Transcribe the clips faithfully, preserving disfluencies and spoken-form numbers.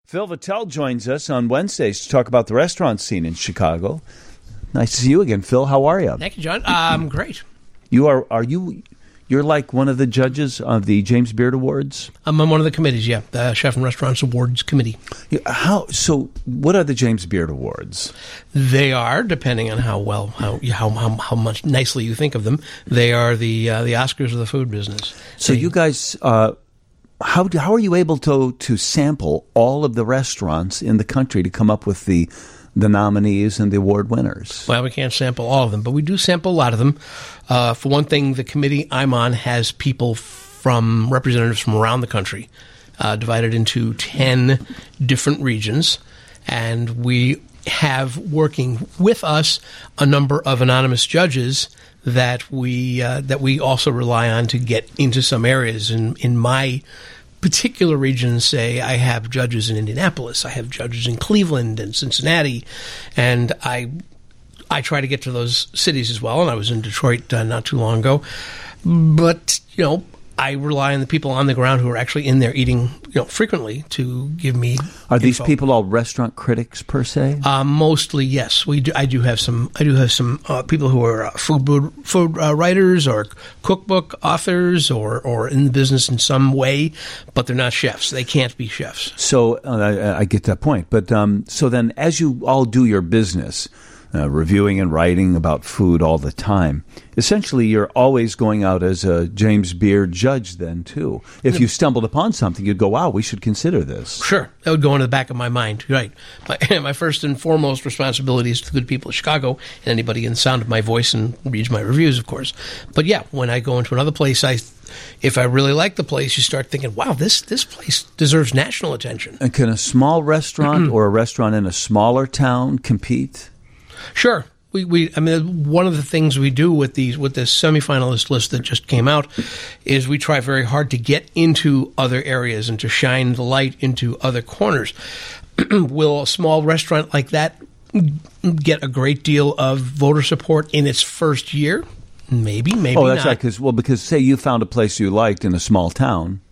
Phil Vattel joins us on Wednesdays to talk about the restaurant scene in Chicago. Nice to see you again, Phil. How are you? Thank you, John. Um, great. You are, are you, you're like one of the judges of the James Beard Awards? I'm on one of the committees, yeah, the Chef and Restaurants Awards Committee. Yeah, how, so what are the James Beard Awards? They are, depending on how well, how how how, how much nicely you think of them, they are the uh, the Oscars of the food business. So they, you guys, uh, how do, how are you able to to sample all of the restaurants in the country to come up with the the nominees and the award winners? Well, we can't sample all of them, but we do sample a lot of them. Uh, for one thing, the committee I'm on has people from, representatives from around the country, uh, divided into ten different regions, and we have working with us a number of anonymous judges that we uh, that we also rely on to get into some areas. In in my particular regions, say, I have judges in Indianapolis, I have judges in Cleveland and Cincinnati, and I I try to get to those cities as well, and I was in Detroit uh, not too long ago. But, you know, I rely on the people on the ground who are actually in there eating, you know, frequently to give me Are these info. people all restaurant critics per se? Uh, mostly, yes. We do, I do have some. I do have some uh, people who are uh, food food uh, writers or cookbook authors or or in the business in some way, but they're not chefs. They can't be chefs. So uh, I, I get that point. But um, so then, as you all do your business, uh, reviewing and writing about food all the time, essentially you're always going out as a James Beard judge then, too. If you stumbled upon something, you'd go, wow, we should consider this. Sure. That would go into the back of my mind. Right. My, my first and foremost responsibility is to the good people of Chicago and anybody in the sound of my voice and reads my reviews, of course. But, yeah, when I go into another place, I, if I really like the place, you start thinking, wow, this, this place deserves national attention. And can a small restaurant or a restaurant in a smaller town compete? Sure. We, we, I mean, one of the things we do with these, with this semifinalist list that just came out, is we try very hard to get into other areas and to shine the light into other corners. Will a small restaurant like that get a great deal of voter support in its first year? Maybe, maybe not. Oh, that's not. right. Because well, because say you found a place you liked in a small town.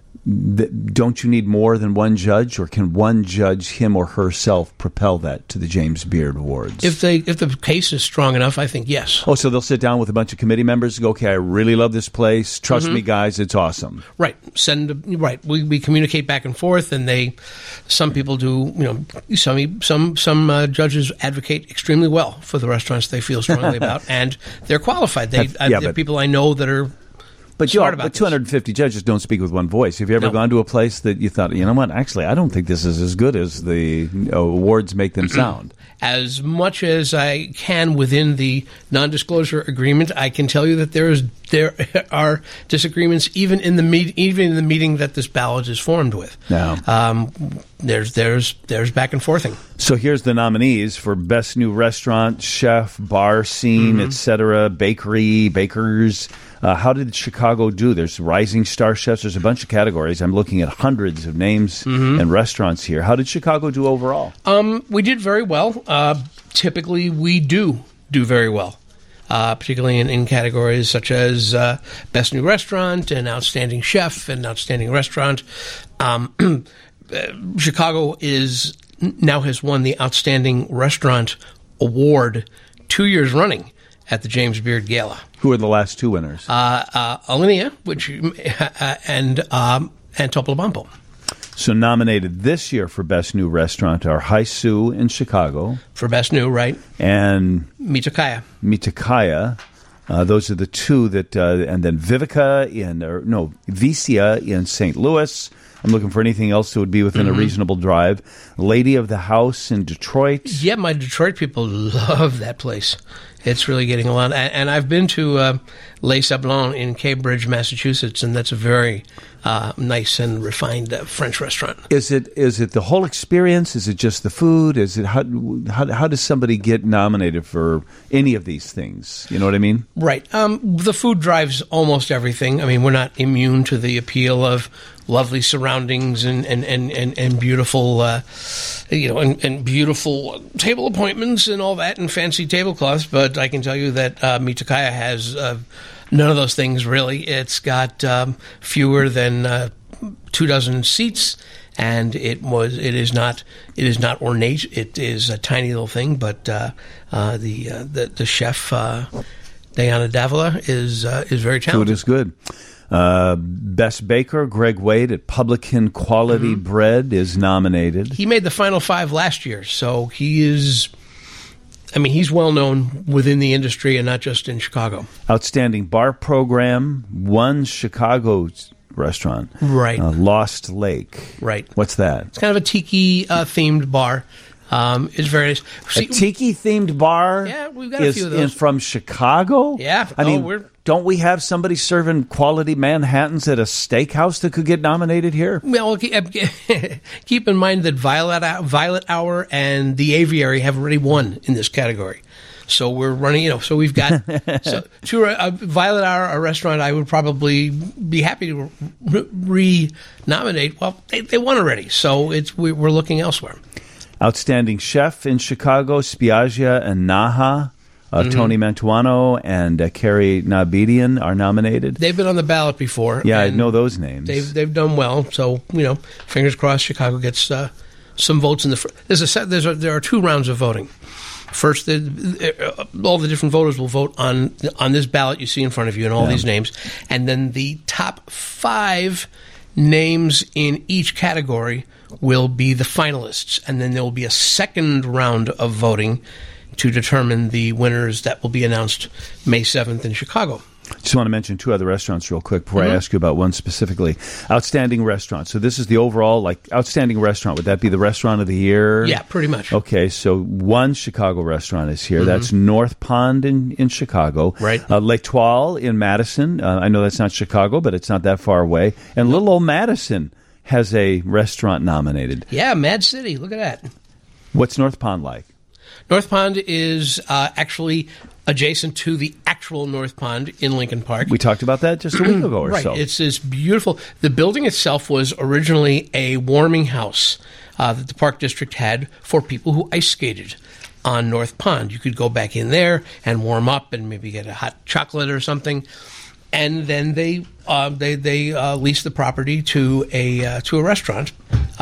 Th- don't you need more than one judge, or can one judge, him or herself, propel that to the James Beard Awards? If they, if the case is strong enough, I think yes. Oh, so they'll sit down with a bunch of committee members and go, okay, I really love this place. Trust mm-hmm. me, guys, it's awesome. Right. Send right. We we communicate back and forth, and they. Some people do. You know, some some some uh, judges advocate extremely well for the restaurants they feel strongly about, and they're qualified. They That's, yeah, uh, they're but, people I know that are. But, you are, but two hundred fifty judges don't speak with one voice. Have you ever no. gone to a place that you thought, you know what, actually, I don't think this is as good as the uh, awards make them sound? As much as I can within the non-disclosure agreement, I can tell you that there is there are disagreements even in the meet, even in the meeting that this ballot is formed with. No. Um, there's there's there's back and forthing. So here's the nominees for Best New Restaurant, Chef, Bar Scene, mm-hmm. et cetera, Bakery, Bakers. Uh, how did Chicago do? There's Rising Star Chefs. There's a bunch of categories. I'm looking at hundreds of names mm-hmm. and restaurants here. How did Chicago do overall? Um, we did very well. Uh, typically, we do do very well, uh, particularly in, in categories such as uh, Best New Restaurant and Outstanding Chef and Outstanding Restaurant. Um, Chicago is now has won the Outstanding Restaurant Award two years running at the James Beard Gala. Who are the last two winners? Uh, uh, Alinea, which uh, and um, and Topolobampo. So nominated this year for Best New Restaurant are Haisu in Chicago. For Best New, right. And Mitakaya. Mitakaya. Uh, those are the two that, uh, and then Vivica in, or no, Vicia in Saint Louis. I'm looking for anything else that would be within mm-hmm. a reasonable drive. Lady of the House in Detroit. Yeah, my Detroit people love that place. It's really getting a lot. And, and I've been to uh, Les Sablons in Cambridge, Massachusetts, and that's a very uh, nice and refined uh, French restaurant. Is it is it the whole experience? Is it just the food? Is it how how, how does somebody get nominated for any of these things? You know what I mean? Right. Um, the food drives almost everything. I mean, we're not immune to the appeal of lovely surroundings and and and and, and beautiful, uh, you know, and, and beautiful table appointments and all that, and fancy tablecloths. But I can tell you that uh, Mitakaya has uh, none of those things really. It's got um, fewer than uh, two dozen seats, and it was it is not it is not ornate. It is a tiny little thing, but uh, uh, the, uh, the the chef uh, Diana Davila is uh, is very talented. Food is good. Uh, Best Baker, Greg Wade at Publican Quality mm-hmm. Bread is nominated. He made the final five last year, so he is, I mean, he's well known within the industry and not just in Chicago. Outstanding Bar Program, one Chicago restaurant. Right. Uh, Lost Lake. Right. What's that? It's kind of a tiki-themed uh, bar. Um, it's very nice. See, a tiki-themed bar yeah, we've got a is few of those. In, from Chicago? Yeah. I oh, mean, we're... don't we have somebody serving quality Manhattans at a steakhouse that could get nominated here? Well, keep in mind that Violet, Violet Hour and The Aviary have already won in this category. So we're running, you know, so we've got so to uh, Violet Hour, a restaurant I would probably be happy to re-nominate. Well, they, they won already, so it's we, we're looking elsewhere. Outstanding Chef in Chicago, Spiaggia and Naha. Uh, mm-hmm. Tony Mantuano and uh, Carrie Nabedian are nominated. They've been on the ballot before. Yeah, I know those names. They've they've done well. So you know, fingers crossed, Chicago gets uh, some votes in the. Fr- there's a set, there's a, there are two rounds of voting. First, the, uh, all the different voters will vote on on this ballot you see in front of you and all yeah. these names, and then the top five names in each category will be the finalists, and then there will be a second round of voting to determine the winners that will be announced May seventh in Chicago. Just want to mention two other restaurants real quick before mm-hmm. I ask you about one specifically. Outstanding restaurant. So this is the overall, like, outstanding restaurant. Would that be the restaurant of the year? Yeah, pretty much. Okay, so one Chicago restaurant is here. Mm-hmm. That's North Pond in, in Chicago. Right. Uh, L'Etoile in Madison. Uh, I know that's not Chicago, but it's not that far away. And little old Madison has a restaurant nominated. Yeah, Mad City. Look at that. What's North Pond like? North Pond is uh, actually adjacent to the actual North Pond in Lincoln Park. We talked about that just a week ago or right. so. It's this beautiful. The building itself was originally a warming house uh, that the Park District had for people who ice skated on North Pond. You could go back in there and warm up and maybe get a hot chocolate or something. And then they uh, they they uh, leased the property to a uh, to a restaurant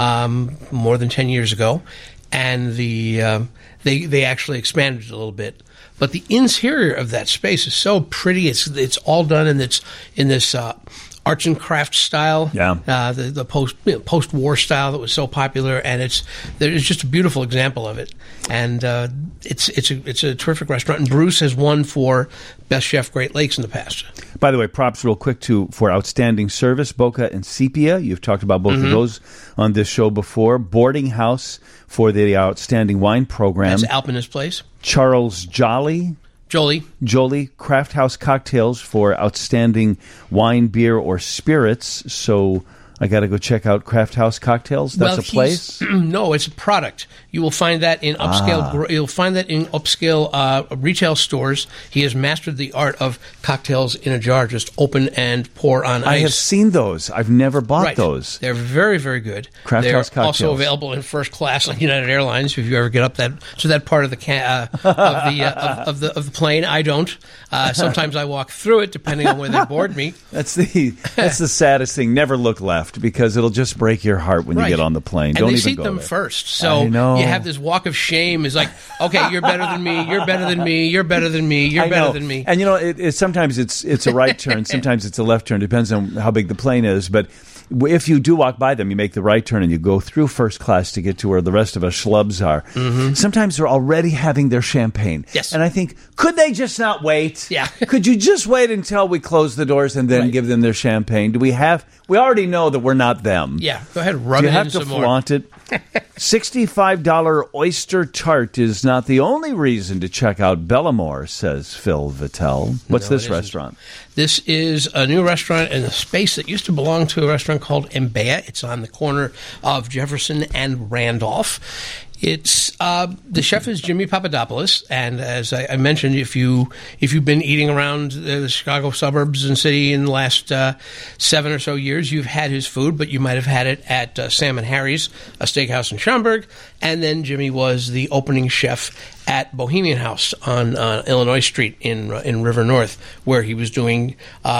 um, more than ten years ago, and the uh, they they actually expanded it a little bit. But the interior of that space is so pretty. It's it's all done in this in this uh, arts and crafts style. Yeah, uh, the the post you know, post war style that was so popular, and it's there's just a beautiful example of it. And uh, it's it's a it's a terrific restaurant. And Bruce has won for Best Chef Great Lakes in the past. By the way, props real quick to for outstanding service, Boca and Sepia. You've talked about both mm-hmm. of those on this show before. Boarding House for the outstanding wine program. That's Alpinist Place. Charles Jolly. Jolie. Jolie Craft House Cocktails for outstanding wine, beer, or spirits. So I got to go check out Craft House Cocktails. That's well, a place? No, it's a product. You will find that in upscale. Ah. You'll find that in upscale uh, retail stores. He has mastered the art of cocktails in a jar. Just open and pour on ice. I have seen those. I've never bought right. those. They're very, very good. Craft They're House Cocktails. Also available in first class on United Airlines. If you ever get up that to that part of the ca- uh, of the uh, of, of the of the plane, I don't. Uh, sometimes I walk through it, depending on where they board me. That's the that's the saddest thing. Never look left because it'll just break your heart when right. you get on the plane. And Don't they even seat go them there. first, so you have this walk of shame. Is like, okay, you're better than me. You're better than me. You're better than me. You're I better know. than me. And you know, it, it, sometimes it's it's a right turn, sometimes it's a left turn. Depends on how big the plane is, but. If you do walk by them, you make the right turn and you go through first class to get to where the rest of us schlubs are. Mm-hmm. Sometimes they're already having their champagne. Yes. And I think, could they just not wait? Yeah. Could you just wait until we close the doors and then right. give them their champagne? Do we have... We already know that we're not them. Yeah. Go ahead, rub do it you have in to some flaunt more. it? sixty-five dollars oyster tart is not the only reason to check out Bellamore, says Phil Vittel. What's no, this restaurant? This is a new restaurant in a space that used to belong to a restaurant called Mbea. It's on the corner of Jefferson and Randolph. It's uh, the chef is Jimmy Papadopoulos, and as I, I mentioned, if you if you've been eating around the Chicago suburbs and city in the last uh, seven or so years, you've had his food, but you might have had it at uh, Sam and Harry's, a steakhouse in Schaumburg, and then Jimmy was the opening chef at Bohemian House on uh, Illinois Street in uh, in River North, where he was doing. Uh,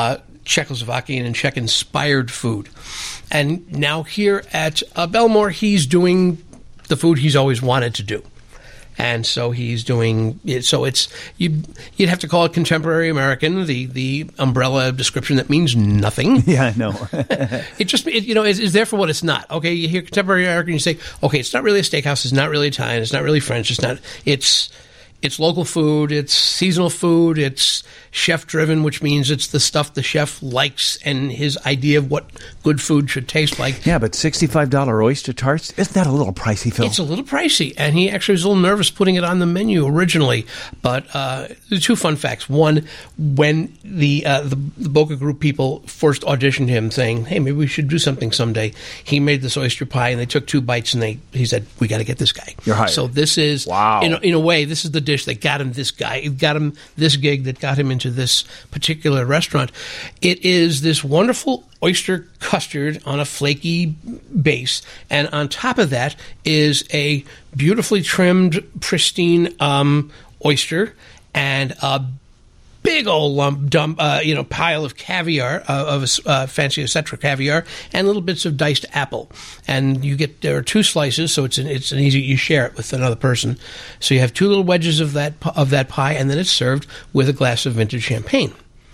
Czechoslovakian and Czech-inspired food. And now here at uh, Belmore, he's doing the food he's always wanted to do. And so he's doing it. So it's you. You'd have to call it contemporary American, the the umbrella description that means nothing. Yeah, I know. It just it, you know is, is there for what it's not. Okay, you hear contemporary American, you say, okay, it's not really a steakhouse, it's not really Italian, it's not really French, it's not. It's it's local food, it's seasonal food, it's chef driven, which means it's the stuff the chef likes and his idea of what good food should taste like. Yeah, but sixty-five dollars oyster tarts, isn't that a little pricey, Phil? It's a little pricey, and he actually was a little nervous putting it on the menu originally. But uh, the two fun facts. One, when the, uh, the the Boca Group people first auditioned him saying, hey, maybe we should do something someday, he made this oyster pie, and they took two bites, and they he said, we got to get this guy. You're hired. So this is, wow. in, a, in a way, this is the dish that got him this guy. It got him this gig that got him into this particular restaurant. It is this wonderful oyster custard on a flaky base, and on top of that is a beautifully trimmed, pristine um, oyster and a big old lump, dump, uh, you know, pile of caviar, uh, of uh, fancy Cetra caviar, and little bits of diced apple. And you get there are two slices, so it's an, it's an easy. You share it with another person. So you have two little wedges of that of that pie, and then it's served with a glass of vintage champagne.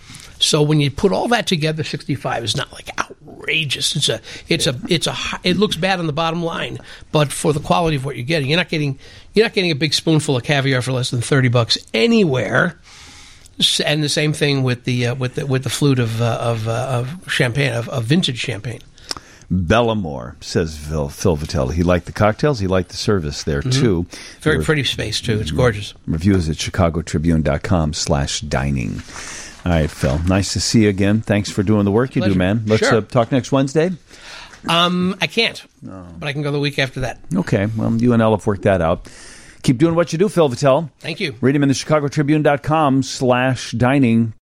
So when you put all that together, sixty-five is not like outrageous. It's a, it's a, it's a. It looks bad on the bottom line, but for the quality of what you're getting, you're not getting, you're not getting a big spoonful of caviar for less than thirty bucks anywhere. And the same thing with the uh, with the with the flute of uh, of, uh, of champagne of, of vintage champagne. Bellamore, says Phil, Phil Vitelli. He liked the cocktails. He liked the service there, mm-hmm. too. Very Re- pretty space, too. It's gorgeous. Reviews at chicagotribune.com slash dining. All right, Phil. Nice to see you again. Thanks for doing the work you Pleasure. do, man. Let's sure. uh, talk next Wednesday. Um, I can't, no. but I can go the week after that. Okay. Well, you and Elle have worked that out. Keep doing what you do, Phil Vitale. Thank you. Read him in the chicagotribune.com slash dining.